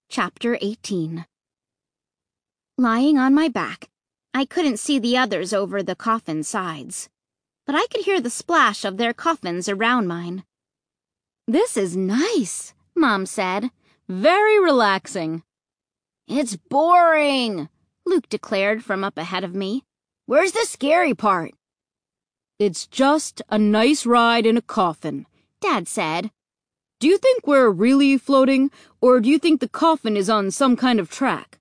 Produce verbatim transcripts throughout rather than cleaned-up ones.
Chapter eighteen. Lying on my back, I couldn't see the others over the coffin sides, but I could hear the splash of their coffins around mine. "This is nice," Mom said. "Very relaxing." "It's boring," Luke declared from up ahead of me. "Where's the scary part?" "It's just a nice ride in a coffin," Dad said. "Do you think we're really floating, or do you think the coffin is on some kind of track?"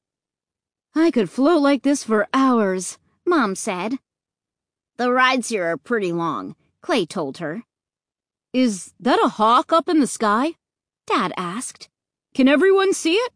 "I could float like this for hours," Mom said. "The rides here are pretty long," Clay told her. "Is that a hawk up in the sky?" Dad asked. "Can everyone see it?"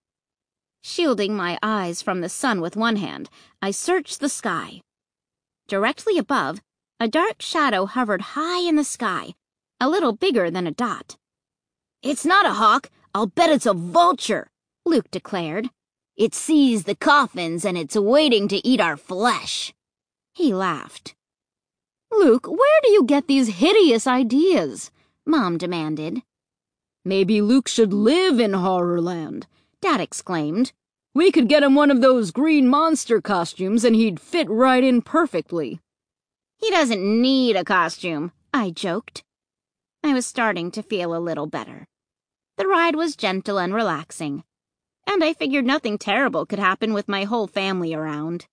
Shielding my eyes from the sun with one hand, I searched the sky. Directly above, a dark shadow hovered high in the sky, a little bigger than a dot. "It's not a hawk. I'll bet it's a vulture," Luke declared. "It sees the coffins and it's waiting to eat our flesh." He laughed. "Luke, where do you get these hideous ideas?" Mom demanded. "Maybe Luke should live in Horrorland," Dad exclaimed. "We could get him one of those green monster costumes and he'd fit right in perfectly." "He doesn't need a costume," I joked. I was starting to feel a little better. The ride was gentle and relaxing, and I figured nothing terrible could happen with my whole family around.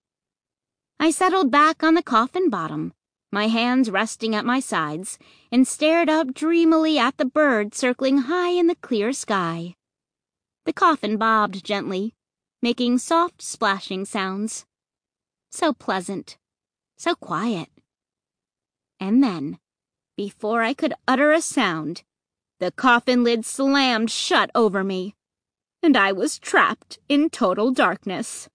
I settled back on the coffin bottom, my hands resting at my sides, and stared up dreamily at the bird circling high in the clear sky. The coffin bobbed gently, making soft splashing sounds. So pleasant, so quiet. And then, before I could utter a sound, the coffin lid slammed shut over me, and I was trapped in total darkness.